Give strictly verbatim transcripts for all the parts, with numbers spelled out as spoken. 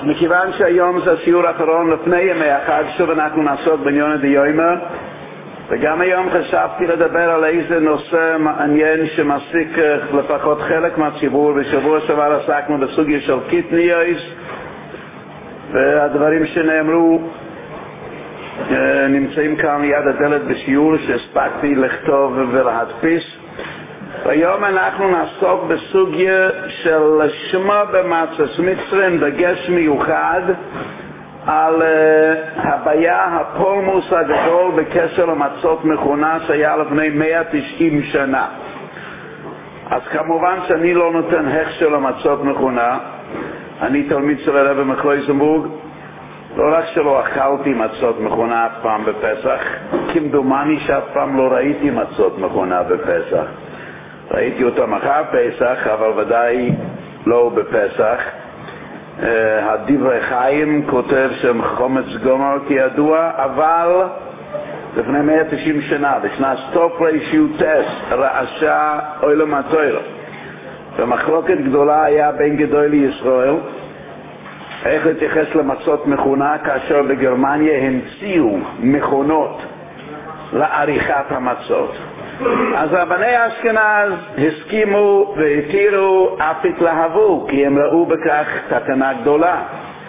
מכיוון שהיום זה השיעור האחרון לפני ימי החג, שוב אנחנו נעסוק בעניין הדיומא, וגם היום חשבתי לדבר על איזה נושא מעניין שמעסיק לפחות חלק מהציבור. בשבוע שעבר עסקנו בסוגיה של קיטניוס, והדברים שנאמרו נמצאים כאן ליד הדלת בשיעור שהספקתי לכתוב ולהדפיס. והיום אנחנו נעסוק בסוגיה של לשמה במצות מצרים, דגש מיוחד על uh, הבעיה הפולמוס הגדול בקשר למצות מכונה שהיה לפני מאה ותשעים שנה. אז כמובן שאני לא נותן הכשר למצות מכונה. אני תלמיד של הרב מקלויזנבורג. לא רק שלא אכלתי מצות מכונה אף פעם בפסח, כמדומני שאף פעם לא ראיתי מצות מכונה בפסח. ראיתי אותם אחר פסח, אבל ודאי לא בפסח. Uh, הדברי חיים כותב שם חומץ גומר כידוע, אבל לפני מאה ותשעים שנה, בשנת תר"ש רעשה עולם התורה. ומחלוקת גדולה היה בין גדולי ישראל איך להתייחס למצות מכונה, כאשר בגרמניה המציאו מכונות לעריכת המצות. אז רבני אשכנז הסכימו והתירו, אף התלהבו, כי הם ראו בכך תקנה גדולה.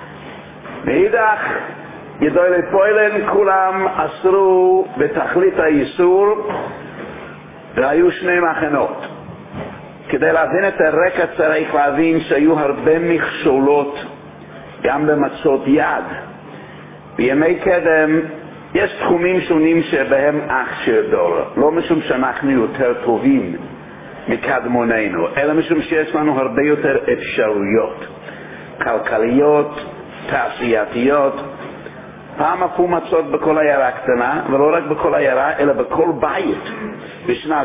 מאידך, גדולי פוילן כולם אסרו בתכלית האיסור, והיו שני מחנות. כדי להבין את הרקע צריך להבין שהיו הרבה מכשולות גם במצות יד. בימי קדם יש תחומים שונים שבהם אכשיר דור, לא משום שאנחנו יותר טובים מקדמוננו, אלא משום שיש לנו הרבה יותר אפשרויות כלכליות, תעשייתיות. פעם אפו מצות בכל עיירה קטנה, ולא רק בכל עיירה אלא בכל בית. בשנת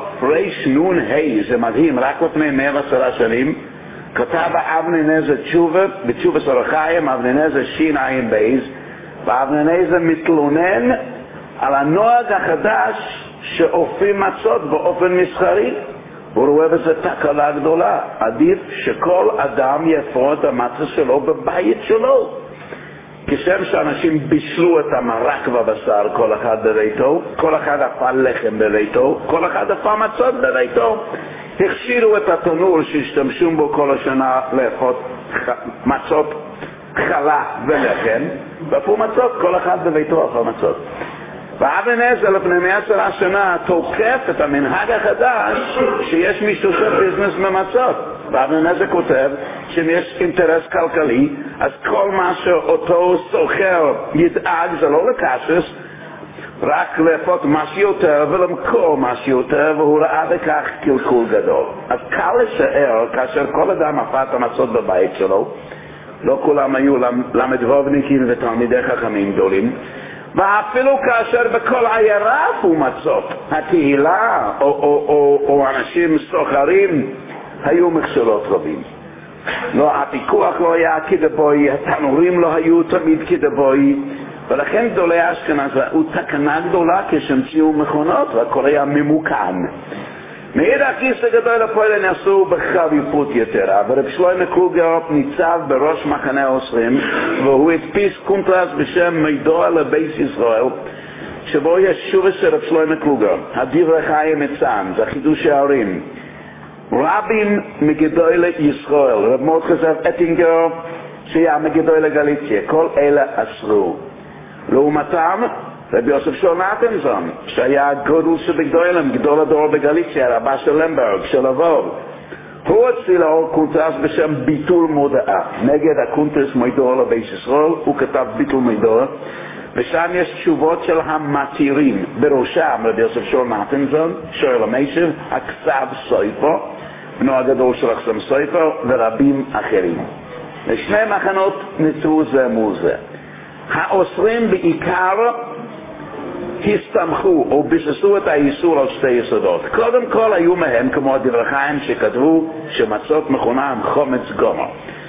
תרנ"ה, זה מדהים, רק לפני מאה ועשרה שנים כתב אבני נזר תשובה בתשובה סורחיים, אבני נזר שין עין בייז, ואבני נזר מתלונן על הנוהג החדש שאופים מצות באופן מסחרי. הוא רואה בזה תקלה גדולה. עדיף שכל אדם יפור את המצה שלו בבית שלו. כשם שאנשים בישלו את המרק והבשר כל אחד בביתו, כל אחד אפה לחם בביתו, כל אחד אפה מצות בביתו, הכשירו את התנור שהשתמשו בו כל השנה לאפות מצות חלה ולחם, ואפו מצות כל אחד בביתו אפה מצות. ואבן עזר לפני מאה עשרה שנה תוקף את המנהג החדש שיש מי שעושה ביזנס במצות. ואבן עזר כותב שאם יש אינטרס כלכלי, אז כל מה שאותו סוחר ידאג זה לא לקשס, רק לאפות מה שיותר ולמכור מה שיותר, והוא ראה בכך קלקול גדול. אז קל לשער כאשר כל אדם אפה את המצות בבית שלו, לא כולם היו למדבובניקים ותלמידי חכמים גדולים, ואפילו כאשר בכל עיירה אפו מצות, הקהילה או, או, או, או אנשים סוחרים, היו מכשלות רבים. לא, הפיקוח לא היה כדבוי, התנורים לא היו תמיד כדבוי, ולכן גדולי אשכנז ראו תקנה גדולה כשהמציאו מכונות והכל היה ממוכן. מאידך גיסא גדול הפועל נעשו בחריפות יתרה, ורב שלמה קלוגר ניצב בראש מחנה האוסרים, והוא הדפיס קונטרס בשם מידוע לבית ישראל, שבו יש שובס של רב שלמה קלוגר, הדברי חיים מצאן, זה חידוש הערים. רבים מגדולי ישראל, רב מרדכי זאב אטינגר שהיה מגדולי גליציה, כל אלה אסרו. לעומתם רבי יוסף שול נתנזון, שהיה גדול שבגדולם, גדול הדור בגליציה, רבה של למברג, של אבוב, הוא הוציא לאור קונטרס בשם ביטול מודעה. נגד הקונטרס מידוע לבית ישראל, הוא כתב ביטול מידוע, ושם יש תשובות של המתירים, בראשם רבי יוסף שול נתנזון, שואל המיישב, הכסב סויפו, בנו הגדול של החסם סויפו, ורבים אחרים. לשני מחנות נצאו זה מול זה. האוסרים בעיקר הסתמכו או ביססו את האיסור על שתי יסודות. קודם כל היו מהם כמו הדברי חיים שכתבו שמצות מכונה עם חומץ גומר.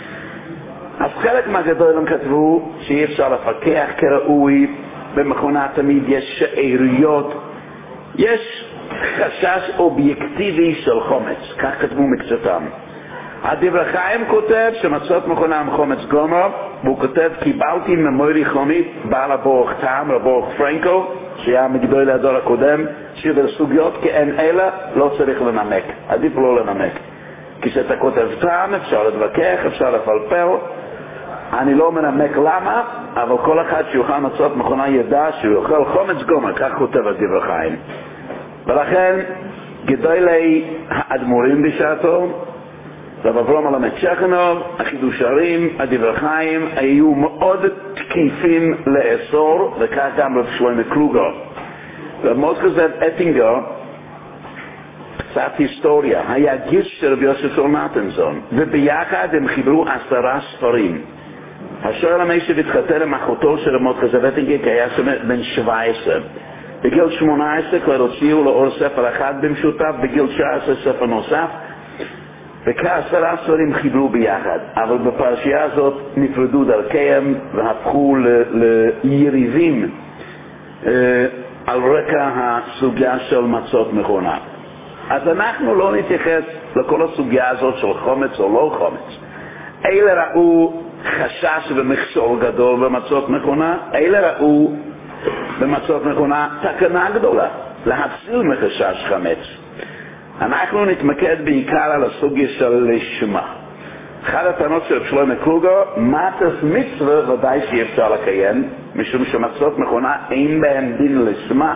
אז חלק מהגדולים כתבו שאי אפשר לפקח כראוי, במכונה תמיד יש שאריות, יש חשש אובייקטיבי של חומץ, כך כתבו מקצתם. הדברי חיים כותב שמצות מכונה עם חומץ גומר, והוא כותב קיבלתי ממורי חומי בעל הבורח טעם, הבורח פרנקו, שהיה מגדולי הדור הקודם, שבסוגיות כאין אלה לא צריך לנמק, עדיף לא לנמק. כשאתה כותב טעם אפשר להתווכח, אפשר לפלפל, אני לא מנמק למה, אבל כל אחד שיוכל מצות מכונה ידע שהוא יאכל חומץ גומר, כך כותב הדברי חיים. ולכן גדולי האדמו"רים בשעתו, רב אברהם הלמד צ'חנוב, החידוש הרים, הדברי חיים, היו מאוד תקיפים לאסור, וכך גם רב שלמה קלוגר. רב מוסקה זאב אטינגר, קצת היסטוריה, היה גיס של רבי יוסף אור נתנזון, וביחד הם חיברו עשרה ספרים. השואל המיישב התחתן עם אחותו של רב מוסקה זאב אטינגר, כי היה בן שבע עשרה. בגיל שמונה עשרה כבר הוציאו לאור ספר אחד במשותף, בגיל תשע עשרה ספר נוסף, וכעשרה ספרים חיברו ביחד, אבל בפרשייה הזאת נפרדו דרכיהם והפכו ליריבים אה, על רקע הסוגיה של מצות מכונה. אז אנחנו לא נתייחס לכל הסוגיה הזאת של חומץ או לא חומץ. אלה ראו חשש ומכשול גדול במצות מכונה, אלה ראו במצות מכונה תקנה גדולה, להציל מחשש חמץ. אנחנו נתמקד בעיקר על הסוגיה של לשמה. אחד הטענות של שלמה קלוגר, מצות מצווה ודאי שאי אפשר לקיים, משום שמצות מכונה אין בהם דין לשמה.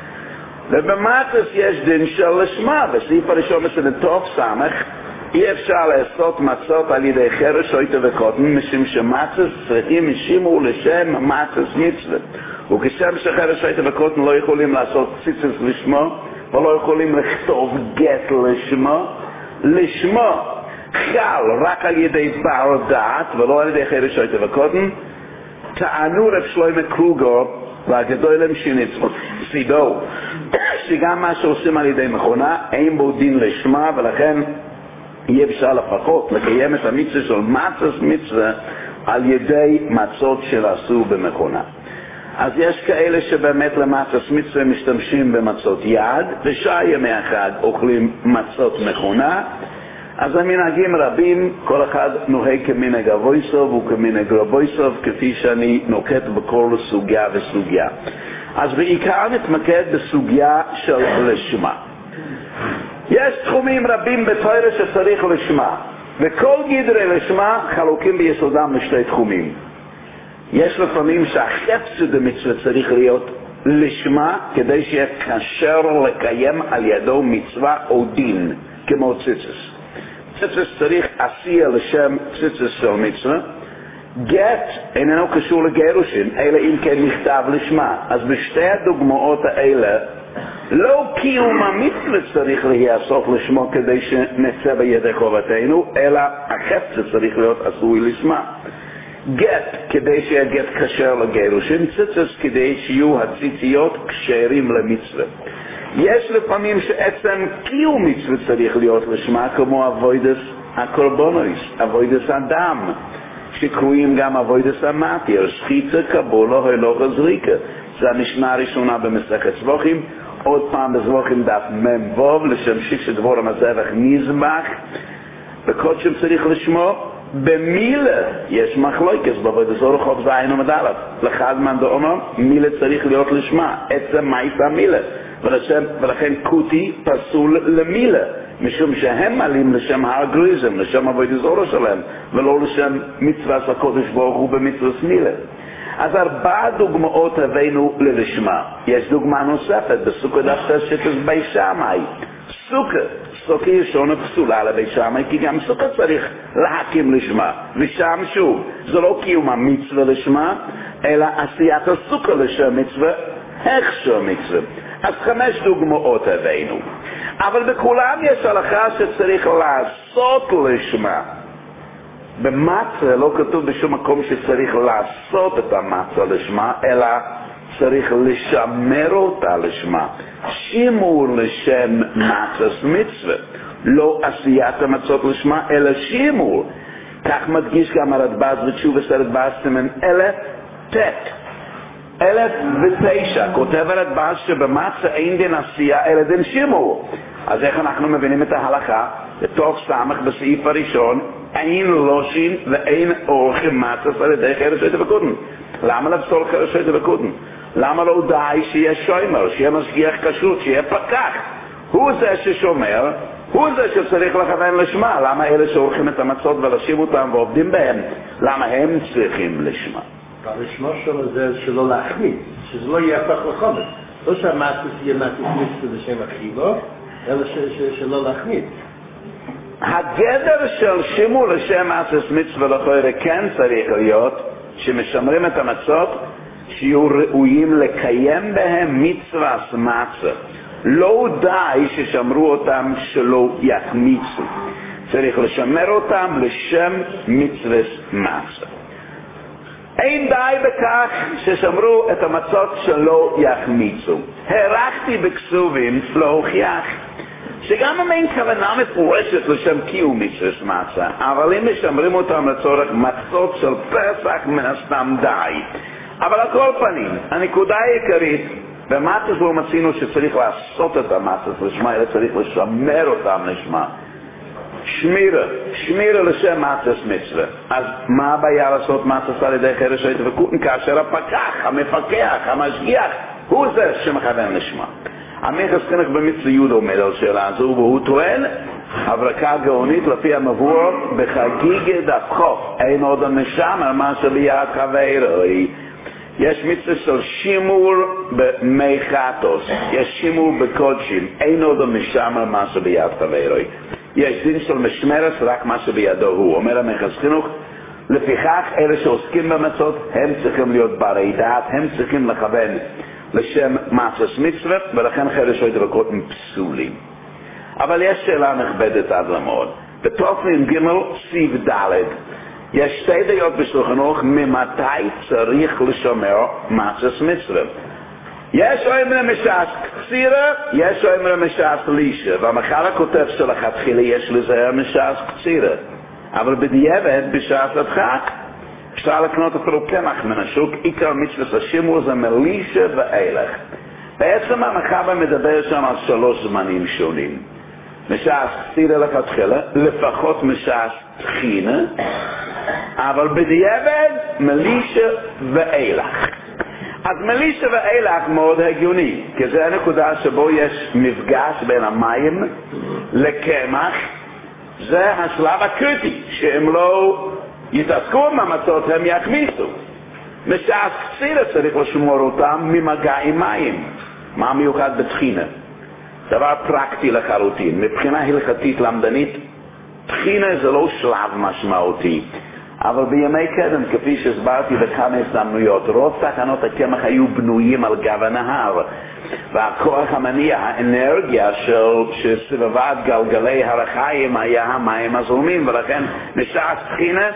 ובמצות יש דין של לשמה, בסעיף הראשון מסוים טוב סמך, אי אפשר לעשות מצות על ידי חרש או איתה וקוטן, משום שמצות צריכים שימור לשם מצות מצווה. וכשם שחרש או איתה וקוטן לא יכולים לעשות ציצוס לשמו, ולא יכולים לכתוב גט לשמו, לשמו חל רק על ידי בר דעת ולא על ידי חרש או איתה וקוטן. טענו רב שלמה קלוגר והגדולים שניסידו שגם מה שעושים על ידי מכונה אין בו דין לשמה, ולכן אי אפשר לפחות לקיים את המצווה של מצות מצווה על ידי מצות שעשו במכונה. אז יש כאלה שבאמת למצות מצווה משתמשים במצות יד, ושעה ימי אחד אוכלים מצות מכונה. אז המנהגים רבים, כל אחד נוהג כמנהג אבויסוב וכמנהג רבויסוב, כפי שאני נוקט בכל סוגיה וסוגיה. אז בעיקר נתמקד בסוגיה של לשמה. יש תחומים רבים בתורה שצריך לשמה, וכל גדרי לשמה חלוקים ביסודם לשתי תחומים. יש לפעמים שהחפץ דמצווה צריך להיות לשמה, כדי שיהיה כשר לקיים על ידו מצווה או דין, כמו ציצוס. ציצוס צריך עשייה לשם ציצוס של מצווה. גט איננו קשור לגירושין, אלא אם כן נכתב לשמה. אז בשתי הדוגמאות האלה, לא קיום המצווה צריך להיעשות לשמו כדי שנצא בידי חובתנו, אלא החפץ צריך להיות עשוי לשמה. גט כדי שיהיה גט כשר לגירושין, ציצוס כדי שיהיו הציציות כשרים למצווה. יש לפעמים שעצם קיום מצווה צריך להיות לשמה, כמו אבוידס הקורבנוס, אבוידס הדם, שקרויים גם אבוידס המתיר, שחיטה, קבולה, הילוך הזריקה. זה המשנה הראשונה במסכת זבוחים, עוד פעם בזבוחים דף ממבוב, לשם שש דבור המזבח נזבח, בקודשם צריך לשמו. במילה יש מחלוקת בעבודת זרה חוב זין עמוד א', לאחד מן דאמר מילה צריך להיות לשמה, עצם מעשה מילה, ולשם, ולכן קוטי פסול למילה, משום שהם מעלים לשם האגריזם, לשם עבודת זרה שלהם, ולא לשם מצוות הקודש ברוך הוא במצוות מילה. אז ארבע דוגמאות הבאנו ללשמה. יש דוגמה נוספת בסוכה דווקא שתס בי שמאי. סוכה, סוכה ישונה פסולה לבי שמאי, כי גם סוכה צריך להקים לשמה. ושם שוב, זה לא קיום המצווה לשמה, אלא עשיית הסוכה לשם מצווה, הכשר מצווה. אז חמש דוגמאות הבאנו. אבל בכולם יש הלכה שצריך לעשות לשמה. במצה לא כתוב בשום מקום שצריך לעשות את המצה לשמה, אלא צריך לשמר אותה לשמה. שימור לשם מצת מצווה, לא עשיית המצות לשמה, אלא שימור. כך מדגיש גם הרדב"ז בתשובה הרדב"ז סימן אלף ט' אלף ותשע. כותב הרדב"ז שבמצה אין דין עשייה אלא דין שימור. אז איך אנחנו מבינים את ההלכה? בתוך סמך בסעיף הראשון, אין לושין ואין אורחים מצס על ידי חרש שויטה וקודן. למה לפסול חרש שויטה וקודן? למה לא די שיהיה שוימר, שיהיה משגיח כשרות, שיהיה פקח? הוא זה ששומר, הוא זה שצריך לכוון לשמה. למה אלה שעורכים את המצות ולשים אותם ועובדים בהם, למה הם צריכים לשמה? והלשמה שלו זה שלא להחמיץ, שזה לא יהפך לחומץ. לא שהמצס יהיה מצס מצווה לשם אכילו, אלא שלא להחמיץ. הגדר של שימור לשם מצס מצווה לחוירה כן צריך להיות שמשמרים את המצות שיהיו ראויים לקיים בהם מצווה מצה. לא די ששמרו אותם שלא יחמיצו, צריך לשמר אותם לשם מצווה מצה. אין די בכך ששמרו את המצות שלא יחמיצו. הערכתי בכסובים להוכיח שגם אם אין כוונה מפורשת לשם קיום מצווה מצה, אבל אם משמרים אותם לצורך מצות של פסח מן הסתם די. אבל על כל פנים, הנקודה העיקרית, במצס לא מצינו שצריך לעשות את המצס לשמה, אלא צריך לשמר אותם לשמה. שמירה, שמירה לשם מצס מצווה. אז מה הבעיה לעשות מצס על ידי חרש שויטה וקודן כאשר הפקח, המפקח, המשגיח, הוא זה שמכוון לשמה? המכס חינוך במצווה יהודה עומד על שאלה הזו, והוא טוען הברקה גאונית לפי המבואר בחגיגה דפחוף, אין עוד המשמר מה שביד חברוי. יש מצווה של שימור במי חטוס, יש שימור בקודשים, אין עוד המשמר מה שביד חברוי. יש דין של משמרת רק מה שבידו הוא. אומר המכס חינוך, לפיכך אלה שעוסקים במצות הם צריכים להיות ברי דעת, הם צריכים לכוון לשם מצס מצווה, ולכן חרש שויטה וקודן פסולים. אבל יש שאלה נכבדת עד למוד. בתופין ג' סיב ד' יש שתי דעות בשולחן ערוך ממתי צריך לשמר מצס מצווה. יש אומרים משעס קצירה, יש אומרים משעס לישה, והמחר הכותב שלכתחילה יש לזהר משעס קצירה. אבל בדיעבד בשעס הדחק אפשר לקנות אפילו קמח מן השוק. עיקר מצוות השימור זה מלישה ואילך. בעצם המחבר מדבר שם על שלוש זמנים שונים. משעס קצירה לכתחילה, לפחות משעס תחינה, אבל בדיעבד מלישה ואילך. אז מלישה ואילך מאוד הגיוני, כי זה הנקודה שבו יש מפגש בין המים לקמח. זה השלב הקריטי, שאם לא יתעסקו עם המצות הם יחמיצו. משעס קצירה צריך לשמור אותם ממגע עם מים. מה מיוחד בתחינה? דבר פרקטי לחלוטין. מבחינה הלכתית למדנית, תחינה זה לא שלב משמעותי. אבל בימי קדם, כפי שהסברתי בכמה הזדמנויות, רוב תחנות הקמח היו בנויים על גב הנהר, והכוח המניע, האנרגיה של שסבבה את גלגלי הרחיים היה המים הזורמים, ולכן משעס תחינה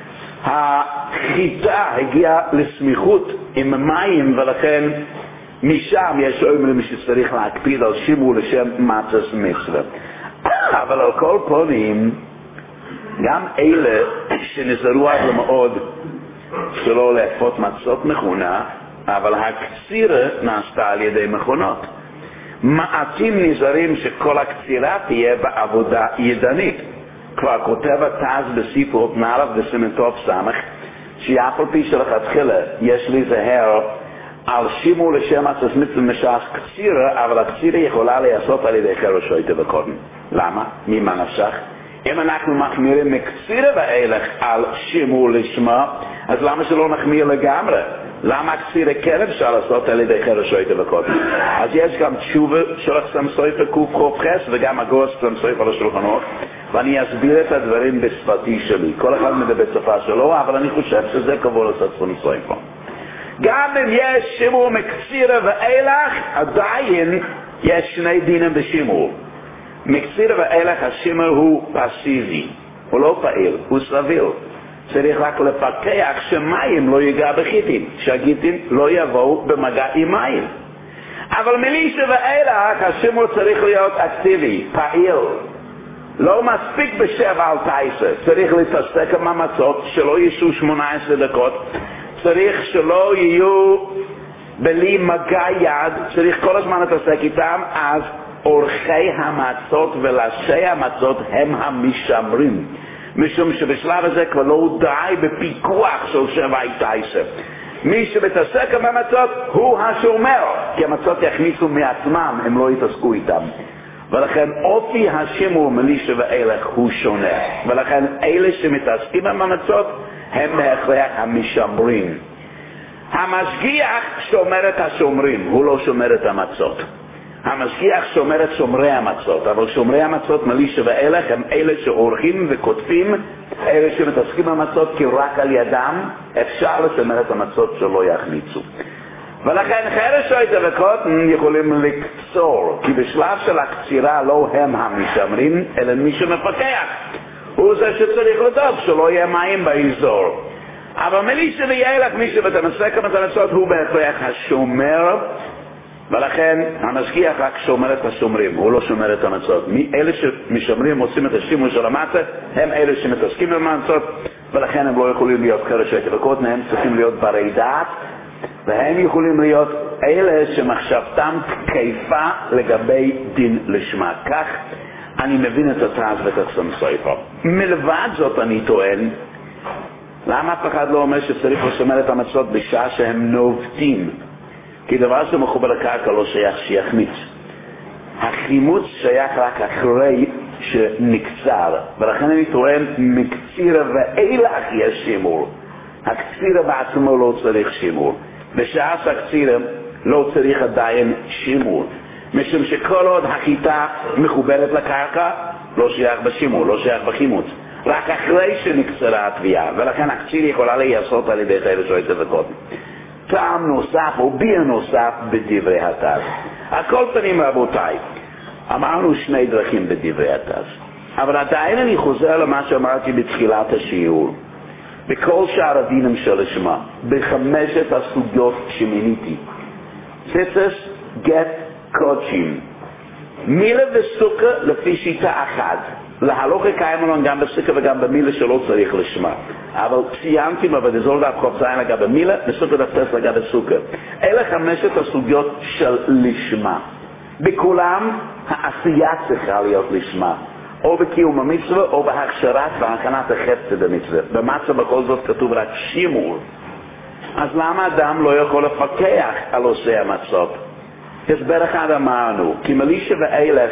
החיטה הגיעה לסמיכות עם מים, ולכן משם יש אומרים שצריך להקפיד על שימור לשם מצס מצווה. אבל על כל פנים, גם אלה שנזהרו עד למאוד שלא לאפות מצות מכונה, אבל הקצירה נעשתה על ידי מכונות. מעטים נזהרים שכל הקצירה תהיה בעבודה ידנית. כבר כותב התז בספרו נערף בסימנטוב סמך, שאף על פי שלכתחילה יש להיזהר על שימור לשם מצס מצווה משעס קצירה, אבל הקצירה יכולה להיעשות על ידי חרש שויטה וקודן. למה? ממה נפשך? אם אנחנו מחמירים מקצירה ואילך על שימור לשמה, אז למה שלא נחמיר לגמרי? למה קצירה כן אפשר לעשות על ידי חרש שויטה וקודן? אז יש גם תשובה של החסם סופר קוף חוף חס, וגם הגורס חסם סופר לשולחן ערוך, ואני אסביר את הדברים בשפתי שלי. כל אחד מדבר בשפה שלו, אבל אני חושב שזה קבול לעשות חסם סופר. גם אם יש שימור מקצירה ואילך, עדיין יש שני דינים בשימור. מקצירה ואילך השימור הוא פסיבי, הוא לא פעיל, הוא סביר. צריך רק לפקח שמים לא ייגע בחיטים, שהגיטים לא יבואו במגע עם מים. אבל מלישה ואילך השימור צריך להיות אקטיבי, פעיל. לא מספיק בשבע על תייסה, צריך להתעסק עם המצות שלא ישו שמונה עשרה דקות, צריך שלא יהיו בלי מגע יד, צריך כל הזמן להתעסק איתם, אז אורחי המצות ולשי המצות הם המשמרים, משום שבשלב הזה כבר לא די בפיקוח של שבע תייסה. מי שמתעסק עם המצות הוא השומר, כי המצות יכניסו מעצמם, הם לא יתעסקו איתם. ולכן אופי השימור מלישה ואילך הוא שונה, ולכן אלה שמתעסקים עם המצות הם בהכרח המשמרים. המשגיח שומר את השומרים, הוא לא שומר את המצות. המשגיח שומר את שומרי המצות, אבל שומרי המצות מלישה ואילך הם אלה שעורכים וכותבים, אלה שמתעסקים במצות, כי רק על ידם אפשר לשמר את המצות שלא יחמיצו. ולכן חרש או וקוטן יכולים לקצור, כי בשלב של הקצירה לא הם המשמרים, אלא מי שמפקח. הוא זה שצריך לדאוג שלא יהיה מים באזור. אבל מלישה ואילך, מי שמתעסק עם המצות הוא בהכרח השומר, ולכן המשגיח רק שומר את השומרים, הוא לא שומר את המצות. אלה שמשמרים עושים את השימוש של המצה, הם אלה שמתעסקים עם המצות, ולכן הם לא יכולים להיות חרש או וקוטן, הם צריכים להיות ברי דעת, והם יכולים להיות אלה שמחשבתם תקפה לגבי דין לשמה. כך אני מבין את התאז ותחסם סויפר. מלבד זאת אני טוען, למה אף אחד לא אומר שצריך לשמר את המצות בשעה שהם נובטים? כי דבר שמחובר לקרקע לא שייך שיחמיץ. החימוץ שייך רק אחרי שנקצר, ולכן אני טוען מקצירה ואילך יש שימור. הקצירה בעצמו לא צריך שימור. בשעה שהקצירה לא צריך עדיין שימור. משום שכל עוד החיטה מחוברת לקרקע, לא שייך בשימור, לא שייך בחימוץ. רק אחרי שנקצרה התביעה, ולכן הקצירה יכולה להיעשות על ידי חרש או וקוטן. טעם נוסף או ביר נוסף בדברי התז. הכל פנים רבותיי, אמרנו שני דרכים בדברי התז. אבל עדיין אני חוזר למה שאמרתי בתחילת השיעור. בכל שאר הדינים של השמה, בחמשת הסוגיות שמיניתי. ציצס, גט, קודשים. מילה וסוכה לפי שיטה אחת. להלוכה קיים לנו גם בסוכה וגם במילה שלא צריך לשמה. אבל ציינתי בבדזול דף חופזיין לגבי מילה, וסוכה דפתס לגבי סוכה. אלה חמשת הסוגיות של לשמה. בכולם העשייה צריכה להיות לשמה. או בקיום המצווה, או בהכשרת והכנת החפצה במצווה. במצווה בכל זאת כתוב רק שימור. אז למה אדם לא יכול לפקח על עושה המצות? הסבר אחד אמרנו, כי מלישה ואילך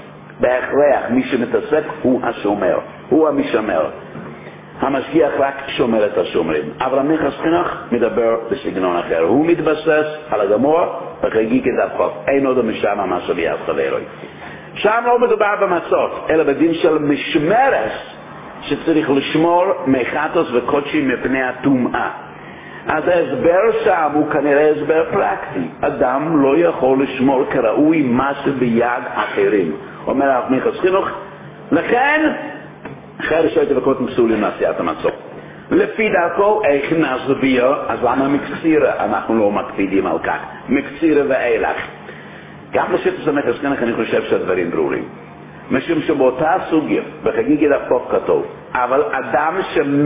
בהכרח מי שמתעסק הוא השומר, הוא המשמר. המשגיח רק שומר את השומרים. אבל המכס חינוך מדבר בסגנון אחר. הוא מתבסס על הגמור, וחגי כדף חוף. אין עוד המשם מה שביד חברוי. שם לא מדובר במצות, אלא בדין של משמרס, שצריך לשמור מחטוס וקודשים מפני הטומאה. אז ההסבר שם הוא כנראה הסבר פרקטי. אדם לא יכול לשמור כראוי מה שביד אחרים. אומר הרב מיכס חינוך, לכן חרש או וקוטן פסולים לעשיית המצות. לפי דרכו, איך נסביר, אז למה מקצירה אנחנו לא מקפידים על כך? מקצירה ואילך. גם בשיטת המכס חינוך אני חושב שהדברים ברורים. משום שבאותה סוגיה, בחגיגי דפוק כתוב, אבל אדם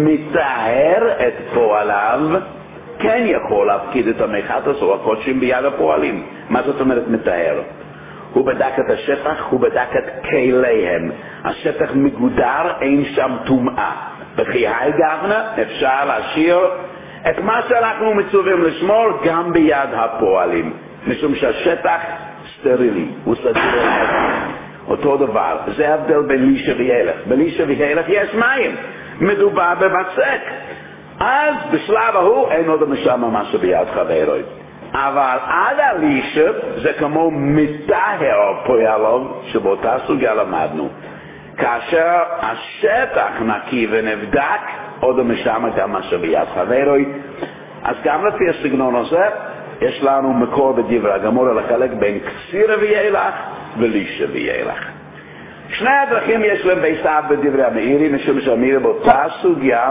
שמטהר את פועליו, כן יכול להפקיד את המחטוס או הקודשים ביד הפועלים. מה זאת אומרת מטהר? הוא בדק את השטח, הוא בדק את כליהם. השטח מגודר, אין שם טומאה. וכי היי גבנה, אפשר להשאיר את מה שאנחנו מצווים לשמור גם ביד הפועלים. משום שהשטח סטרילי, הוא סטרילי. אותו דבר, זה הבדל בין לישה וילך. בלישה וילך יש מים, מדובר בבצק. אז בשלב ההוא אין עוד המשם ממש ביד חברוי. אבל עד הלישה זה כמו מטהר פועלו שבאותה סוגיה למדנו. כאשר השטח נקי ונבדק, עוד המשם גם מה שביד חברוי. אז גם לפי הסגנון הזה, יש לנו מקור בדברי הגמור לחלק בין קצירה וילך ולישה וילך. שני הדרכים יש להם ביסף בדברי המאירי, משום שהמאירי באותה סוגיה,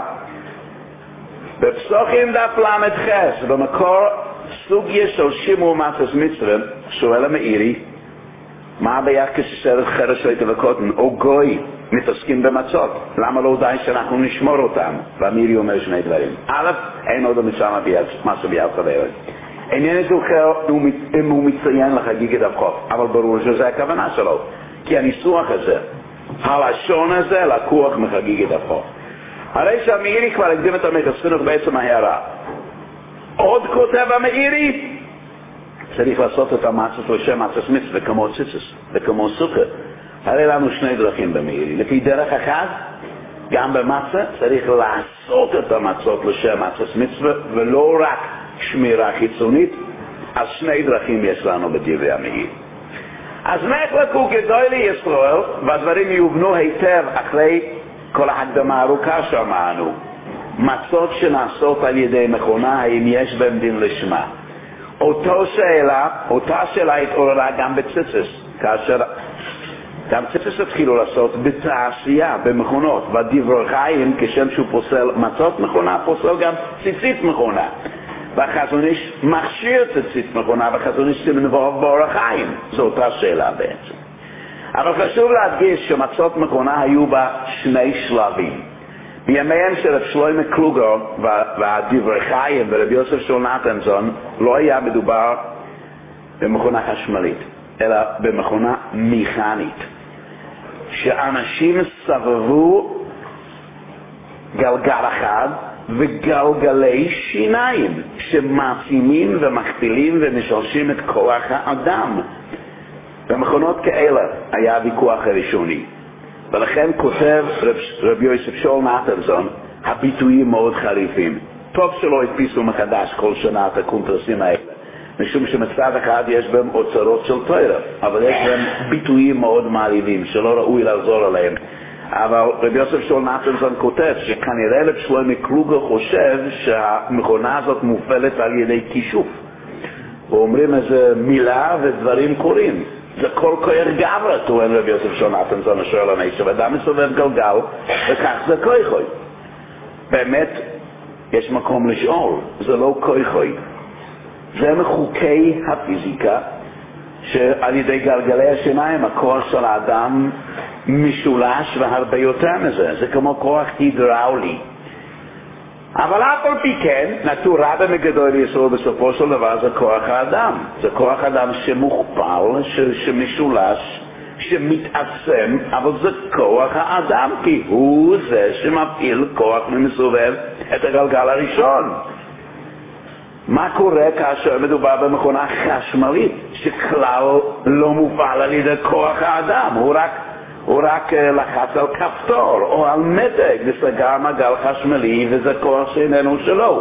בפסוחים דף למד חס, במקור סוגיה של שימור מצוות מצווה, שואל המאירי, מה הבעיה כששאלת חרש או וקוטן או גוי מתעסקים במצות? למה לא די שאנחנו נשמור אותם? והמאירי אומר שני דברים. א', אין עוד המשם מה שביד חברוי. אינני זוכר אם הוא מציין לחגיגת הבכור, אבל ברור שזה הכוונה שלו, כי הניסוח הזה, הלשון הזה לקוח מחגיגת הבכור. הרי שהמאירי כבר הקדים את המחסינוך בעצם ההערה. עוד כותב המאירי, צריך לעשות את המצות לשם מצס מצווה כמו ציצס וכמו סוכר. הרי לנו שני דרכים במאירי. לפי דרך אחד, גם במצה צריך לעשות את המצות לשם מצס מצווה ולא רק שמירה חיצונית. אז שני דרכים יש לנו בדברי המאירי. אז נחלקו גדולי ישראל והדברים יובנו היטב אחרי כל ההקדמה הארוכה שאמרנו. מצות שנעשות על ידי מכונה, האם יש בהם דין לשמה. אותו שאלה, אותה שאלה התעוררה גם בציצס, כאשר גם ציצס התחילו לעשות בתעשייה, במכונות, בדברי חיים, כשם שהוא פוסל מצות מכונה, פוסל גם ציצית מכונה. והחזון איש מכשיר ציצית מכונה, והחזון איש שמנבוב באורח חיים. זו אותה שאלה בעצם. אבל חשוב להדגיש שמצות מכונה היו בה שני שלבים. בימיהם של רב שלמה קלוגר והדברי חיים ורבי יוסף של נתנזון לא היה מדובר במכונה חשמלית, אלא במכונה מכנית. שאנשים סבבו גלגל אחד וגלגלי שיניים שמעצימים ומכפילים ומשלשים את כוח האדם. במכונות כאלה היה הוויכוח הראשוני. ולכן כותב רב, רבי יוסף שול נתנזון הביטויים מאוד חריפים. טוב שלא הדפיסו מחדש כל שנה את הקונטרסים האלה, משום שמצד אחד יש בהם אוצרות של תורה, אבל יש בהם ביטויים מאוד מעליבים שלא ראוי לעזור עליהם. אבל רבי יוסף שול נתנזון כותב שכנראה רב שלמה קלוגר חושב שהמכונה הזאת מופעלת על ידי כישוף. ואומרים איזה מילה ודברים קורים. זה כל כוח גברה, טוען רבי יוסף שול נתנזון השואל עני, שאדם מסובב גלגל, וכך זה כוחוי. באמת, יש מקום לשאול, זה לא כוחוי. זה מחוקי הפיזיקה, שעל ידי גלגלי השיניים, הכוח של האדם משולש והרבה יותר מזה. זה כמו כוח הידראולי. אבל אף על פי כן, נטו רבה מגדול ישראל בסופו של דבר זה כוח האדם. זה כוח האדם שמוכפל, ש- שמשולש, שמתעצם, אבל זה כוח האדם, כי הוא זה שמפעיל כוח ומסובב את הגלגל הראשון. מה קורה כאשר מדובר במכונה חשמלית, שכלל לא מופעל על ידי כוח האדם, הוא רק הוא רק לחץ על כפתור או על מתג וסגר מעגל חשמלי, וזה כוח שאיננו שלו.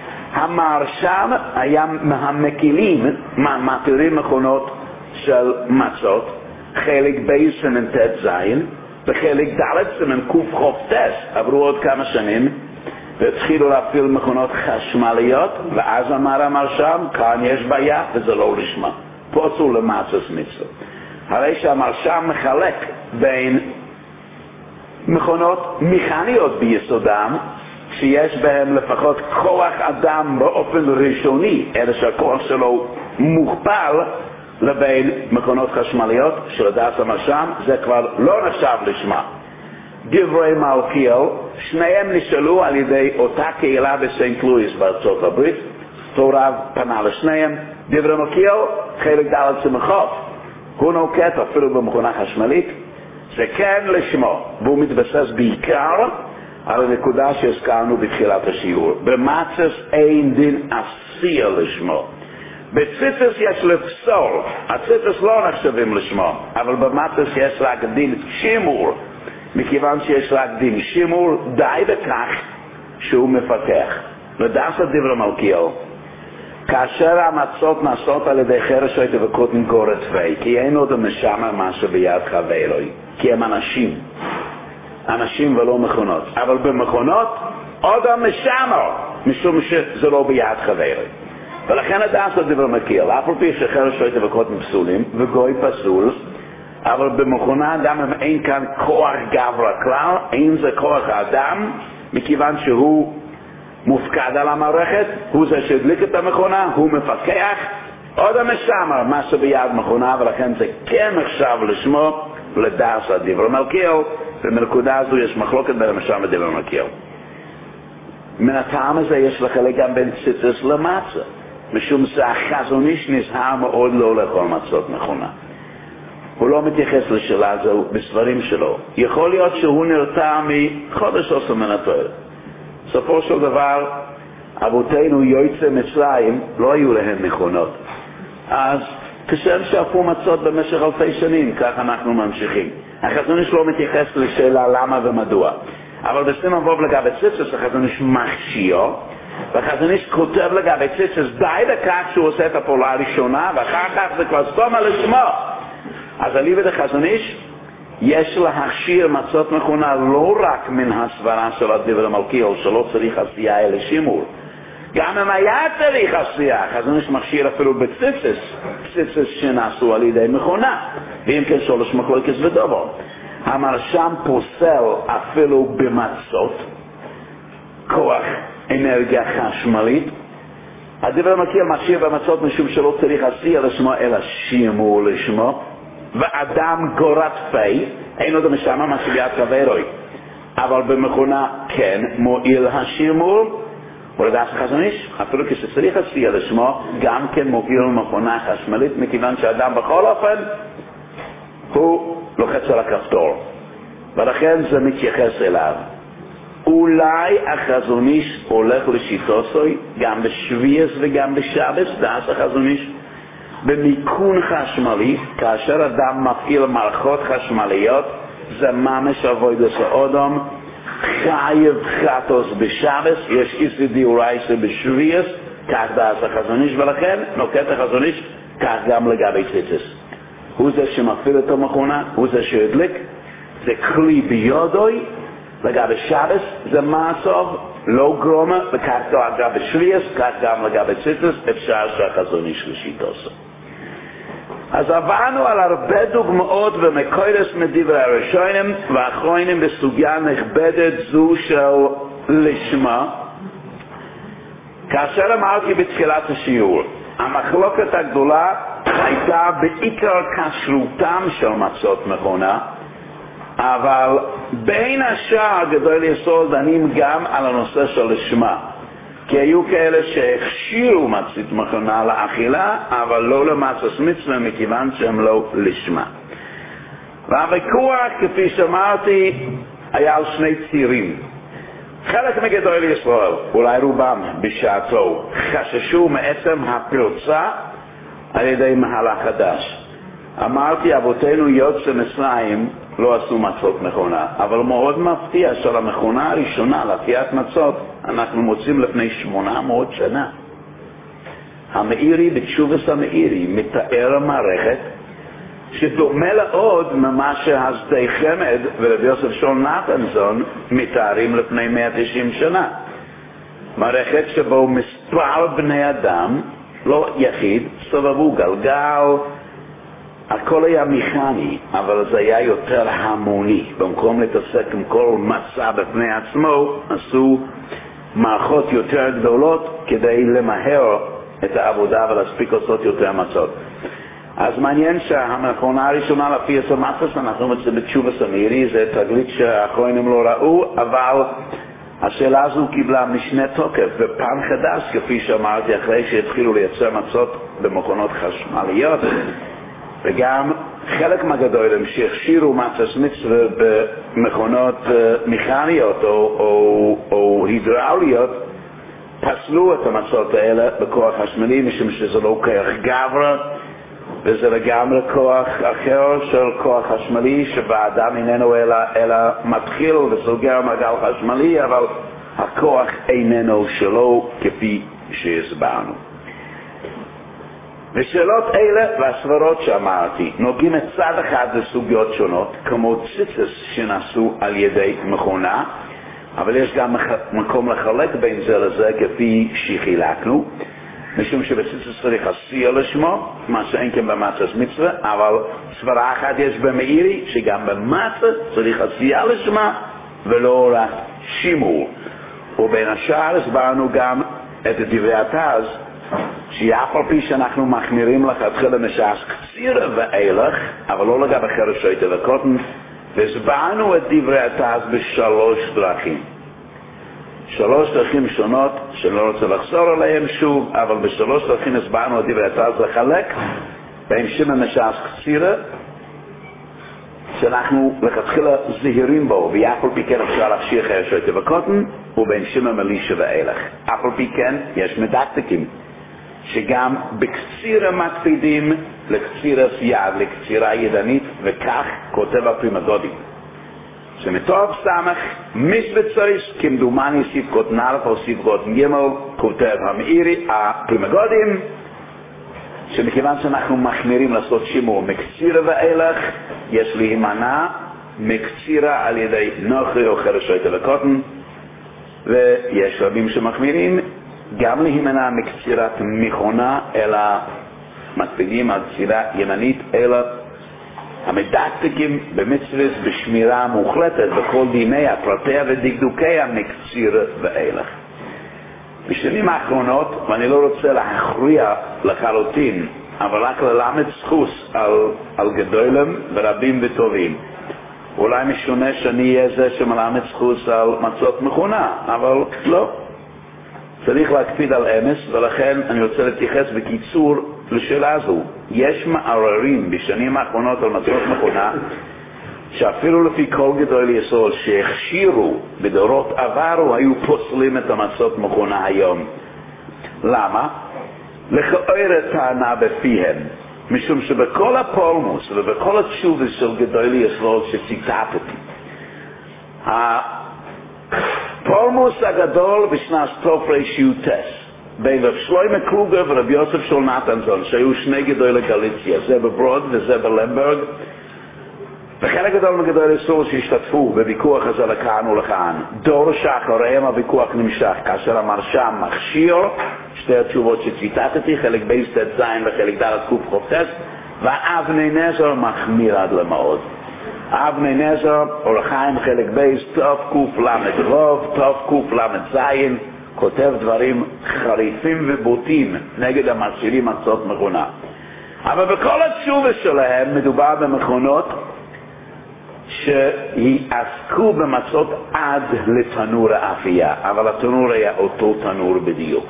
המרשם היה מהמקילים, מתירים מכונות של מצות, חלק ב' סמן ת' זין וחלק ד' סמן ק' ח' ת'. עברו עוד כמה שנים והתחילו להפעיל מכונות חשמליות, ואז אמר המרשם, כאן יש בעיה וזה לא לשמה, פה אסור למצות מצווה. הרי שהמרשם מחלק בין מכונות מכניות ביסודם, שיש בהם לפחות כוח אדם באופן ראשוני, אלא שהכוח שלו מוכפל, לבין מכונות חשמליות שלדעת המרשם זה כבר לא נחשב לשמה. דברי מלכיאל, שניהם נשאלו על ידי אותה קהילה בסנט לואיס בארצות הברית, תורב פנה לשניהם. דברי מלכיאל, חלק ד' סמכות, הוא נוקט אפילו במכונה חשמלית, זה כן לשמו, והוא מתבסס בעיקר על הנקודה שהזכרנו בתחילת השיעור. במצס אין דין אסיר לשמו. בציטס יש לפסול, הציטס לא נחשבים לשמו, אבל במצס יש רק דין שימור, מכיוון שיש רק דין שימור, די בכך שהוא מפתח. לדעת דברי מלכיאל, כאשר המצות נעשות על ידי חרש או תבקות גורת וי, כי אין עוד המשמר משהו ביד חברוי, כי הם אנשים, אנשים ולא מכונות. אבל במכונות עוד המשמר, משום שזה לא ביד חברוי. ולכן הדעת דברי מלכיאל, אף על פי שחרש או תבקות פסולים וגוי פסול, אבל במכונה גם אם אין כאן כוח גברה כלל, אין זה כוח האדם, מכיוון שהוא מופקד על המערכת, הוא זה שהדליק את המכונה, הוא מפקח, עוד המשמר, מה שביד מכונה, ולכן זה כן נחשב לשמו לדעת דברי מלכיאל, ומנקודה הזו יש מחלוקת בין המשמר ודברי מלכיאל. מן הטעם הזה יש לחלק גם בין ציטס למצה. משום שהחזון איש נזהר מאוד לא לאכול מצות מכונה. הוא לא מתייחס לשאלה הזו בספרים שלו. יכול להיות שהוא נרתע מחודש עשר מן התועלת. בסופו של דבר, אבותינו יוצאי מצרים לא היו להם מכונות. אז כשהם שאפו מצות במשך אלפי שנים, כך אנחנו ממשיכים. החזון איש לא מתייחס לשאלה למה ומדוע. אבל בשביל מבוא לגבי ציצוס, החזון איש מכשיר, והחזון איש כותב לגבי ציצוס די בכך שהוא עושה את הפעולה הראשונה, ואחר כך זה כבר סתומה לשמו. אז אליבא דחזון איש, יש להכשיר מצות מכונה לא רק מן הסברה של הדבר המלכיאל, שלא צריך עשייה אלא שימור. גם אם היה צריך עשייה, חזון איש מכשיר אפילו בציצוס, ציצוס שנעשו על ידי מכונה, ואם כן שולש מחלוקת ודבר. המרשם פוסל אפילו במצות, כוח אנרגיה חשמלית. הדבר המלכיאל מכשיר במצות משום שלא צריך עשייה לשמו אלא שימור לשמו, ואדם גורת פי, אין עוד משמה משביעת חברוי. אבל במכונה כן מועיל השימור, ולדעת החזון איש, אפילו כשצריך עשייה לשמו, גם כן מועיל מכונה חשמלית, מכיוון שאדם בכל אופן, הוא לוחץ על הכפתור. ולכן זה מתייחס אליו. אולי החזון איש הולך לשיטוסוי, גם בשבייס וגם בשבס, דעת החזון איש, במיקון חשמלי, כאשר אדם מפעיל מערכות חשמליות, זה ממש עבודת האדם, חייב חטוס בשבס, יש איסי דיורייסה בשבייס, כך דעת החזון איש, ולכן נוקט החזון איש, כך גם לגבי ציצוס. הוא זה שמפעיל את המכונה, הוא זה שהדליק, זה כלי ביודוי, לגבי שבס זה מעשוב, לא גרומה, וכך גם לגבי שבייס, כך גם לגבי ציצוס, אפשר שהחזון איש לשיטוסו. אז עברנו על הרבה דוגמאות ומקוירס מדברי הראשונים והאחרונים בסוגיה נכבדת זו של לשמה. כאשר אמרתי בתחילת השיעור, המחלוקת הגדולה הייתה בעיקר כשרותם של מצות מכונה, אבל בין השאר גדול יסוד דנים גם על הנושא של לשמה. כי היו כאלה שהכשירו מצית מכונה לאכילה, אבל לא למצות מצווה מכיוון שהם לא לשמה. והוויכוח, כפי שאמרתי, היה על שני צירים. חלק מגדול ישראל, אולי רובם בשעתו, חששו מעצם הפרצה על ידי מהלך חדש. אמרתי, אבותינו יוצאי מצרים לא עשו מצות מכונה, אבל מאוד מפתיע של המכונה הראשונה לעשיית מצות אנחנו מוצאים לפני שמונה מאות שנה. המאירי בתשובס המאירי מתאר המערכת שדומה לעוד ממה שהסדי חמד ורב יוסף שון נתנזון מתארים לפני מאה ותשעים שנה. מערכת שבו מספר בני אדם, לא יחיד, סובבו גלגל, הכל היה מכני, אבל זה היה יותר המוני. במקום להתעסק עם כל מסע בפני עצמו, עשו מערכות יותר גדולות כדי למהר את העבודה ולהספיק לעשות יותר מצות. אז מעניין שהמכונה הראשונה לפי הסמאסס, אנחנו מצאים בתשובס המאירי, זה תגלית שהאחרונים לא ראו, אבל השאלה הזו קיבלה משנה תוקף ופן חדש, כפי שאמרתי, אחרי שהתחילו לייצר מצות במכונות חשמליות, וגם חלק מהגדולים שהכשירו מצות מצווה במכונות מכניות או, או, או הידראוליות, פסלו את המצות האלה בכוח חשמלי, משום שזה לא כוח גברה, וזה לגמרי כוח אחר של כוח חשמלי, שבאדם איננו אלא, אלא מתחיל וסוגר מעגל חשמלי, אבל הכוח איננו שלו כפי שהסברנו. ושאלות אלה והסברות שאמרתי נוגעים את צד אחד לסוגיות שונות, כמו ציצוס שנעשו על ידי מכונה, אבל יש גם מקום לחלק בין זה לזה כפי שחילקנו, משום שבציצוס צריך עשייה לשמו, מה שאין כן במצות מצווה, אבל סברה אחת יש במאירי, שגם במצות צריך עשייה לשמה, ולא רק שימור. ובין השאר הסברנו גם את דברי התז, שאף על פי שאנחנו מחמירים לכתחילה משעס קצירה ואילך, אבל לא לגבי חרש שויטה וקוטן, והסברנו את דברי התז בשלוש דרכים. שלוש דרכים שונות שלא רוצה לחזור עליהם שוב, אבל בשלוש דרכים הסברנו אותי ואתה זה לחלק בין שמעון מש"ס קצירה שאנחנו לכתחילה זהירים בו, ואף על פי כן אפשר להכשיר חרש שוטה וקוטן, ובין שמעון מלישה ואילך. אף על פי כן יש מדקדקים שגם בקצירה מקפידים לקצירה יד, לקצירה ידנית, וכך כותב הפרימגודים. שמתוך סמך משבצויס, כמדומני סיף קוטן א' או סיף קוטן ג', כותב המאירי, הפרימגודים, שמכיוון שאנחנו מחמירים לעשות שימור מקצירה ואילך, יש להימנע מקצירה על ידי נוכרי או חרש שוטה וקוטן, ויש רבים שמחמירים גם להימנע מקצירת מכונה, אלא מקפידים על קצירה ימנית, אלא המדקדקים במצוות בשמירה מוחלטת בכל דיני הפרטיה ודקדוקיה מקציר ואילך. בשנים האחרונות, ואני לא רוצה להכריע לחלוטין, אבל רק ללמד זכוס על, על גדולים ורבים וטובים. אולי משונה שאני אהיה זה שמלמד זכוס על מצות מכונה, אבל לא. צריך להקפיד על אמס, ולכן אני רוצה להתייחס בקיצור לשאלה הזו. יש מערערים בשנים האחרונות על מצות מכונה, שאפילו לפי כל גדול יסוד שהכשירו בדורות עברו, היו פוסלים את המצות מכונה היום. למה? לכאורה טענה בפיהם, משום שבכל הפולמוס ובכל התשובה של גדול יסוד שציטטתי, הפולמוס הגדול בשנת תר"ש בין רב שלוימה קלוגר ורב יוסף של נתנזון, שהיו שני גדולי גליציה, זה בברוד וזה בלמברג, וחלק גדול מגדולי ישראל שהשתתפו בוויכוח הזה לכאן ולכאן. דור שאחריהם הוויכוח נמשך, כאשר המרשם מכשיר שתי התשובות שציטטתי, חלק בייס ט"ז וחלק ד' ק"ח, ואבני נזר מחמיר עד למאוד. אבני נזר, אור החיים חלק בייס תק"ל רוב, תק"ל כותב דברים חריפים ובוטים נגד המכשירים מצות מכונה. אבל בכל התשובה שלהם מדובר במכונות שיעסקו במצות עד לתנור האפייה, אבל התנור היה אותו תנור בדיוק.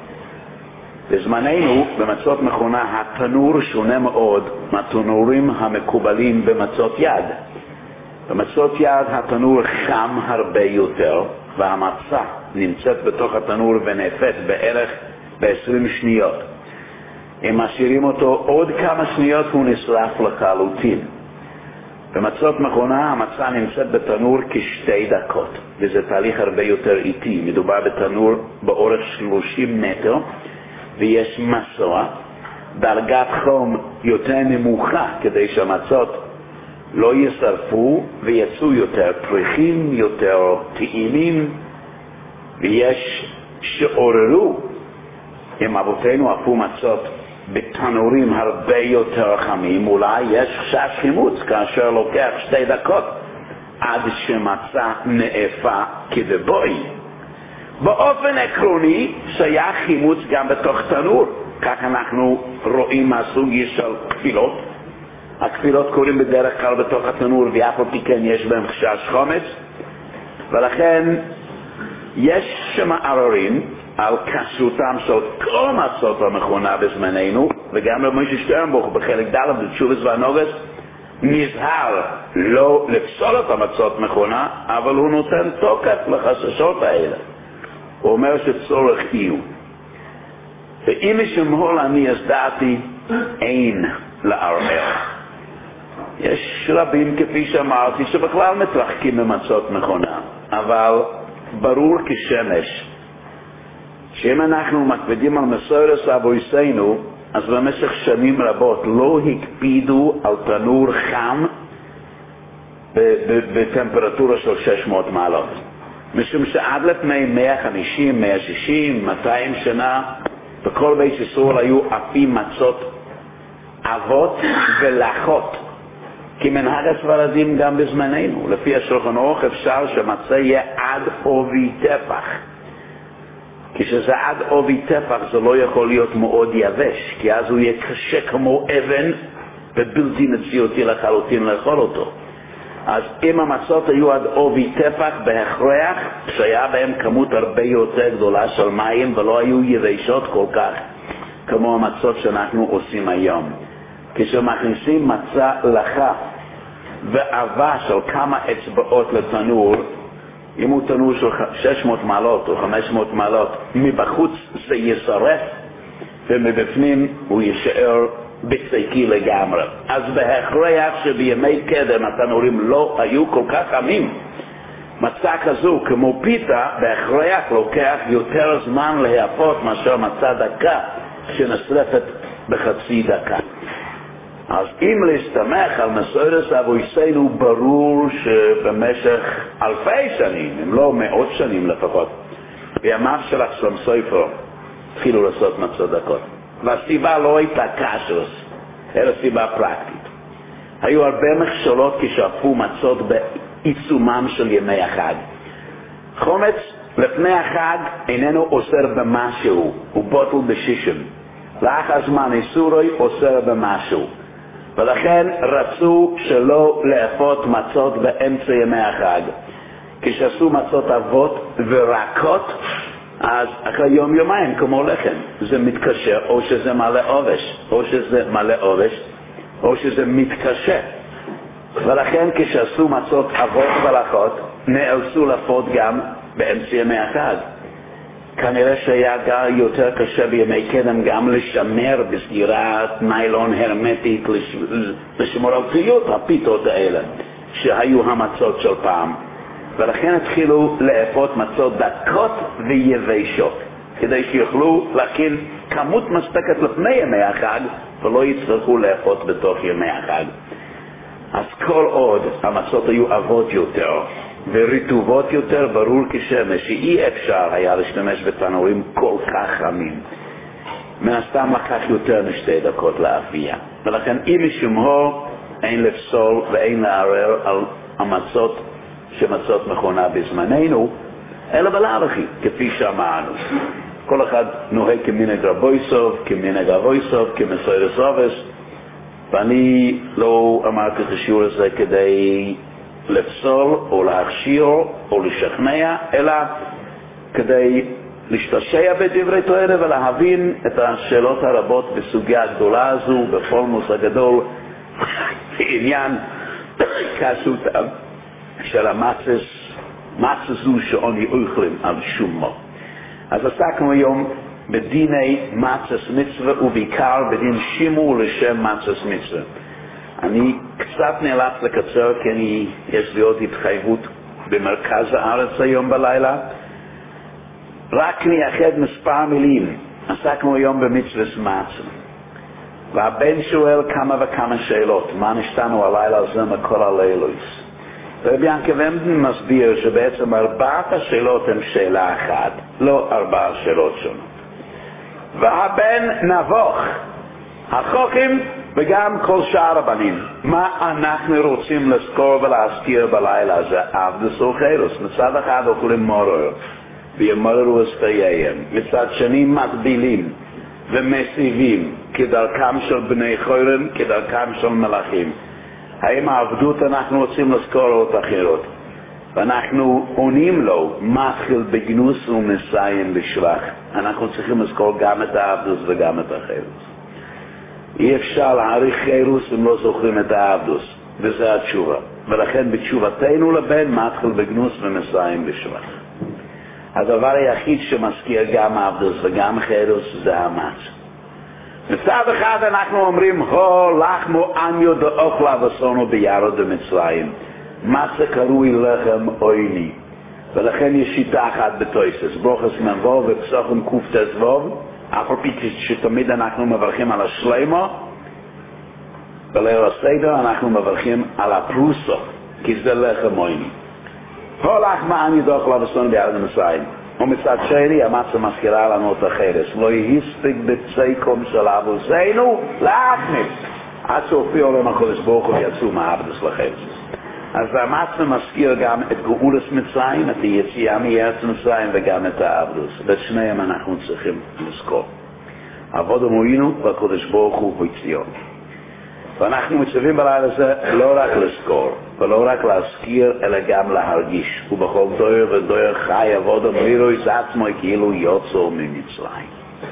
בזמננו במצות מכונה התנור שונה מאוד מהתנורים המקובלים במצות יד. במצות יד התנור חם הרבה יותר, והמצה נמצאת בתוך התנור ונאפת בערך ב-עשרים שניות. אם משאירים אותו עוד כמה שניות הוא נשרף לחלוטין. במצות מכונה המצה נמצאת בתנור כשתי דקות, וזה תהליך הרבה יותר איטי. מדובר בתנור באורך שלושים מטר, ויש מסוע, דרגת חום יותר נמוכה כדי שהמצות לא ישרפו ויצאו יותר פריחים, יותר טעימים, ויש שעוררו, אם אבותינו אפו מצות בתנורים הרבה יותר חמים, אולי יש חשש חימוץ כאשר לוקח שתי דקות עד שמצה נאפה כדבוי. באופן עקרוני שייך חימוץ גם בתוך תנור, כך אנחנו רואים מהסוג של כפילות. הכפילות קורים בדרך כלל בתוך התנור, ואף על פי כן יש בהם חשש חומץ, ולכן יש שמערערים על כשרותם של כל מצות המכונה בזמננו, וגם למשה שטרנבוך בחלק ד' בתשובס והנוגס נזהר לא לפסול את המצות מכונה, אבל הוא נותן תוקף לחששות האלה. הוא אומר שצורך יהיו. ואם משמהול אני הסדעתי, אין לערער. יש רבים, כפי שאמרתי, שבכלל מתרחקים ממצות מכונה, אבל ברור כשמש שאם אנחנו מקפידים על מסורת אבותינו, אז במשך שנים רבות לא הקפידו על תנור חם בטמפרטורה של שש מאות מעלות. משום שעד לפני מאה וחמישים, מאה ושישים, מאתיים שנה, בכל בית ישראל היו אפים מצות אבות ולחות, כמנהג הספרדים גם בזמננו. לפי השולחן ערוך אפשר שמצה יהיה עד עובי טפח. כשזה עד עובי טפח זה לא יכול להיות מאוד יבש, כי אז הוא יהיה קשה כמו אבן ובלתי מציאותי לחלוטין לאכול אותו. אז אם המצות היו עד עובי טפח בהכרח, שהיה בהם כמות הרבה יותר גדולה של מים ולא היו יבשות כל כך כמו המצות שאנחנו עושים היום. כשמכניסים מצה לחה ועבה של כמה אצבעות לתנור, אם הוא תנור של שש מאות מעלות או חמש מאות מעלות, מבחוץ זה ישרף ומבפנים הוא יישאר בצקי לגמרי. אז בהכרח שבימי קדם התנורים לא היו כל כך חמים. מצה כזו כמו פיתה בהכרח לוקח יותר זמן להפות מאשר מצה דקה שנשרפת בחצי דקה. אז אם להסתמך על מסורת אבותינו, ברור שבמשך אלפי שנים, אם לא מאות שנים לפחות, בימיו של החסום סופר התחילו לעשות מצות דקות. והסיבה לא הייתה קשרוס, אלא סיבה פרקטית. היו הרבה מכשלות כשאפו מצות בעיצומם של ימי החג. חומץ לפני החג איננו אוסר במשהו, הוא בוטל בשישם. לאחר זמן איסורוי אוסר במשהו. ולכן רצו שלא לאפות מצות באמצע ימי החג. כשעשו מצות אבות ורקות, אז אחרי יום יומיים כמו לחם, זה מתקשר, או שזה מלא עובש, או שזה מלא עובש, או שזה מתקשר. ולכן כשעשו מצות אבות ולחות, נאלצו לפות גם באמצע ימי החג. כנראה שהיה יותר קשה בימי קדם גם לשמר בסגירת ניילון הרמטית, לשמור על טריות הפיתות האלה שהיו המצות של פעם. ולכן התחילו לאפות מצות דקות ויבשות, כדי שיוכלו להכין כמות מספקת לפני ימי החג ולא יצטרכו לאפות בתוך ימי החג. אז כל עוד המצות היו אבות יותר ורטובות יותר, ברור כשמש שאי אפשר היה להשתמש בתנורים כל כך חמים. מן הסתם לקח יותר משתי דקות לאפייה. ולכן אם משומהו אין לפסול ואין לערער על המצות שמצות מכונה בזמננו, אלא בלארכי, כפי שאמרנו. כל אחד נוהג כמנהג רבויסוב, כמנהג אבויסוב, כמסורת סובס, ואני לא אמרתי את השיעור הזה כדי לפסול או להכשיר או לשכנע, אלא כדי להשתשע בדברי תורה ולהבין את השאלות הרבות בסוגיה הגדולה הזו, בפולמוס הגדול, בעניין כסותם של המצס, מצס זו שעוני אוכלים על שומו. אז עסקנו היום בדיני מצס מצווה, ובעיקר בדין שימור לשם מצס מצווה. אני קצת נאלץ לקצר כי אני, יש לי עוד התחייבות במרכז הארץ היום בלילה. רק נייחד מספר מילים. עסקנו היום במצווה מצווה. והבן שואל כמה וכמה שאלות. מה נשתנו הלילה הזה מכל הלילויס? רבי ינקלבנדן מסביר שבעצם ארבעת השאלות הן שאלה אחת, לא ארבע שאלות שונות. והבן נבוך, החוקים וגם כל שאר הבנים, מה אנחנו רוצים לזכור ולהזכיר בלילה הזה? עבדוס או חירוס. מצד אחד אוכלים מורר וימררו אספייהם, מצד שני מגבילים ומסיבים כדרכם של בני חורם, כדרכם של מלאכים. האם העבדות אנחנו רוצים לזכור עוד אחרות? ואנחנו עונים לו, מתחיל בגנוס ומסיים בשבח. אנחנו צריכים לזכור גם את העבדוס וגם את החירוס. אי אפשר להעריך חירוס אם לא זוכרים את העבדוס, וזה התשובה. ולכן בתשובתנו לבן מתחיל בגנוס ומסיים בשבח. הדבר היחיד שמזכיר גם העבדוס וגם חירוס זה המצה. מצד אחד אנחנו אומרים, הו לחמו אניו דאוכלה וסונו ביערות במצרים. מצה קרוי לחם עויני. ולכן יש שיטה אחת בתויסס, ברוכס מנבוב ופסוחם קופטס ווב, אף על פי שתמיד אנחנו מברכים על השלימו, בליל הסדר אנחנו מברכים על הפרוסו, כי זה לחם עויני. הו לחמו אניו דאוכלה וסונו ביערות במצרים. ומצד שני, המצה מזכירה לנו את החרס. לא יספיק בציקום של אבותינו להכניס. עד שהופיעו להם הקדוש ברוך הוא ויצאו מהעבדוס לחרס. אז המצה מזכיר גם את גאולת מצרים, את היציאה מארץ מצרים וגם את העבדוס. ואת שניהם אנחנו צריכים לזכור. עבוד אמונו והקדוש ברוך הוא הציון. ואנחנו מצווים בלילה הזה לא רק לזכור, ולא רק להזכיר, אלא גם להרגיש. ובכל דויר ודויר חי עבודו לירוס עצמוי כאילו יוצאו ממצרים.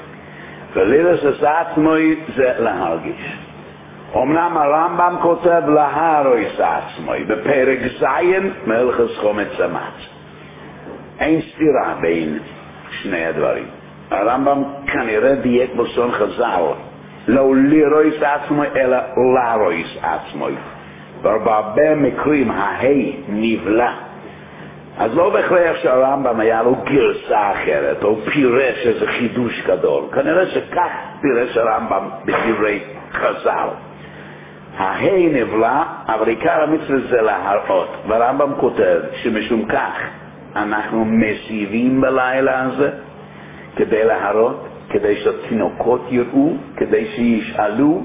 ולירוס עצמוי זה להרגיש. אמנם הרמב"ם כותב להרוס עצמוי, בפרק זין מהלכות חומץ המץ. אין סתירה בין שני הדברים. הרמב"ם כנראה דייק בלשון חז"ל, לא לירוס עצמוי אלא להרוס עצמוי. ובהרבה מקרים ההי נבלע. אז לא בהכרח שהרמב"ם היה לו גרסה אחרת, או פירש איזה חידוש גדול. כנראה שכך פירש הרמב"ם בדברי חז"ל. ההי נבלע, אבל עיקר המצווה זה להראות. והרמב"ם כותב שמשום כך אנחנו מסיבים בלילה הזה כדי להראות, כדי שהתינוקות יראו, כדי שישאלו.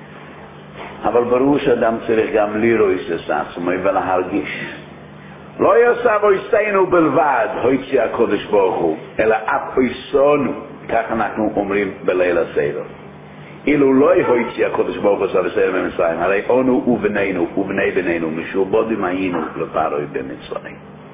אבל ברור שאדם צריך גם לירוס את עצמו ולהרגיש. לא יעשה ויעשנו בלבד, הוציא הקדוש ברוך הוא, אלא אף יעשנו, כך אנחנו אומרים בליל הסדר. אילו לא הוציא הקדוש ברוך הוא בסדר במצרים, הרי אנו ובנינו ובני בנינו משועבדים היינו לפרעה במצרים.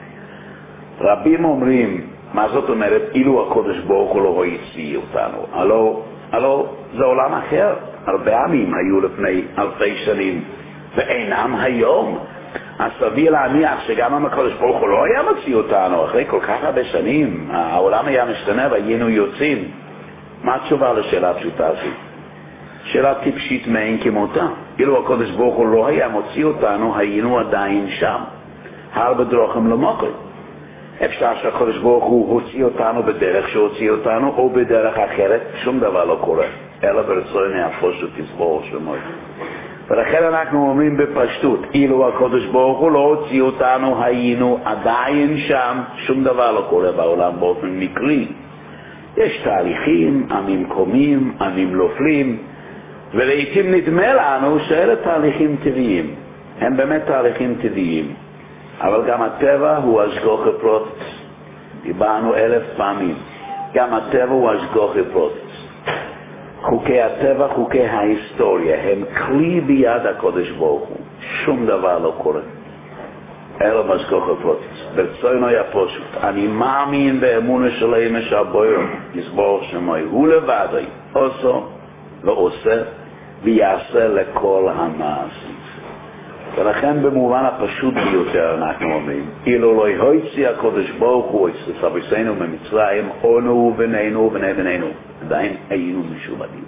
רבים אומרים, מה זאת אומרת, אילו הקדוש ברוך הוא לא הוציא אותנו? הלא, הלא זה עולם אחר. הרבה עמים היו לפני אלפי שנים ואינם היום. אז סביר להניח שגם הקדוש ברוך הוא לא היה מוציא אותנו אחרי כל כך הרבה שנים. העולם היה משתנה והיינו יוצאים. מה התשובה לשאלה הפשוטה הזו? שאלה טיפשית מאין כמותה. אילו הקדוש ברוך הוא לא היה מוציא אותנו, היינו עדיין שם. הרבה דרכים למוקר. אפשר שהקדוש ברוך הוא הוציא אותנו בדרך שהוציא אותנו, או בדרך אחרת, שום דבר לא קורה. אלא ברצון הפשוט יסבור שמות. ולכן אנחנו אומרים בפשטות, אילו הקדוש ברוך הוא לא הוציא אותנו, היינו עדיין שם, שום דבר לא קורה בעולם באופן מקרי. יש תהליכים, עמים קומים, עמים נופלים, ולעיתים נדמה לנו שאלה תהליכים טבעיים. הם באמת תהליכים טבעיים. אבל גם הטבע הוא השגחה פרוטס. דיברנו אלף פעמים. גם הטבע הוא השגחה פרוטס. חוקי הטבע, חוקי ההיסטוריה, הם כלי ביד הקדוש ברוך הוא. שום דבר לא קורה. אלא בהשגחה פרוטס. ברצונו היה פשוט. אני מאמין באמונה שלהם שהבורא יסבור שמוי. הוא לבד עושה, לא עושה, ויעשה לכל המעשים. ולכן במובן הפשוט ביותר אנחנו אומרים, אילו לא הוציא הקדוש ברוך הוא את סבינו ממצרים, אנו ובנינו ובני בנינו, עדיין היינו משועבדים.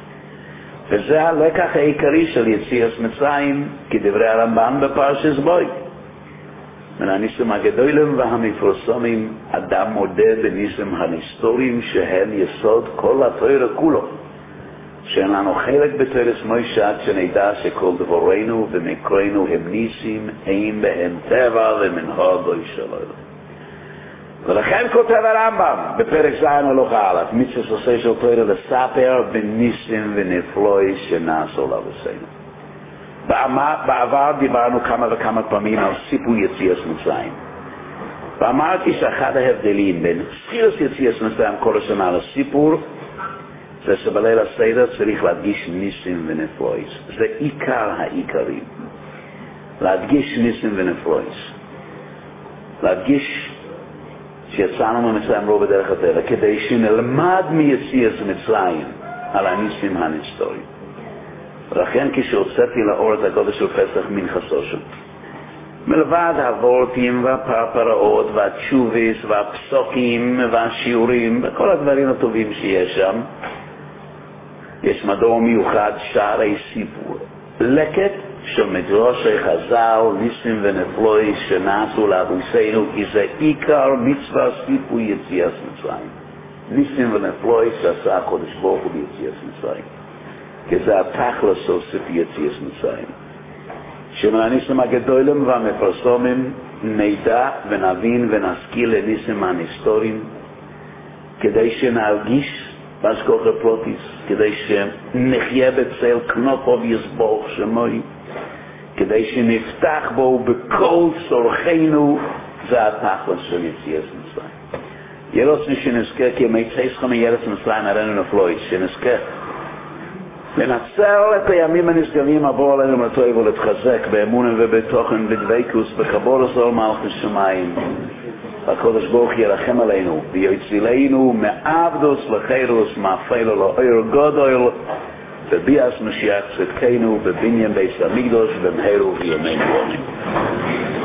וזה הלקח העיקרי של יציאת מצרים, כדברי הרמב"ן בפרשת בו. מן הניסים הגדולים והמפורסמים, אדם מודה בניסים ההיסטוריים שהם יסוד כל התורה כולו. שאין לנו חלק בתורס מוישה עד שנדע שכל דבורנו ומקורנו הם ניסים, אין בהם טבע ומנהג שלו. ולכן כותב הרמב"ם בפרק ז' הלכה א', מצווה עושה של תורה לספר בניסים ונפלאות שנעשו לאבותינו. בעבר דיברנו כמה וכמה פעמים על סיפור יציאת מצרים. ואמרתי שאחד ההבדלים בין תחילת יציאת מצרים כל השנה לסיפור, זה שבליל הסדר צריך להדגיש ניסים ונפלאות. זה עיקר העיקרים. להדגיש ניסים ונפלאות. להדגיש שיצאנו ממצרים לא בדרך הטבע, כדי שנלמד מיציאת מצרים על הניסים ההיסטוריים. ולכן כשהוצאתי לאור את הגודל של פסח מנחה סושן, מלבד הוורטים והפרפראות והתשוביס והפסוקים והשיעורים וכל הדברים הטובים שיש שם, יש מדור מיוחד שערי סיפור, לקט של מדרשי חז"ל, ניסים ונפלאות שנעשו לאבותינו, כי זה עיקר מצווה סיפור יציאת מצרים. ניסים ונפלאות שעשה הקדוש ברוך הוא ביציאת מצרים, כי זה התכלס של סיפור יציאת מצרים. שמהניסים הגדולים והמפורסמים נדע ונבין ונשכיל לניסים ההיסטוריים, כדי שנרגיש בהשגחה פרוטיס, כדי שנחיה בצל כנופו ויסבור שמוי, כדי שנפתח בו בכל צורכנו, זה התכלס של יציאת מצרים. ירוצנו שנזכה כי מצאסכם מארץ מצרים הראינו נפלאות, שנזכה לנצל את הימים הנשגבים עבור עלינו לטוב ולהתחזק באמון ובתוכן בדבקות בכבוד הזול מלך השמיים. הקדוש ברוך ירחם עלינו ויצילנו מעבדות לחירוס מאפלו לאור גדול בביאת משיח צדקנו בבניין בית המקדש במהרה בימינו אמן.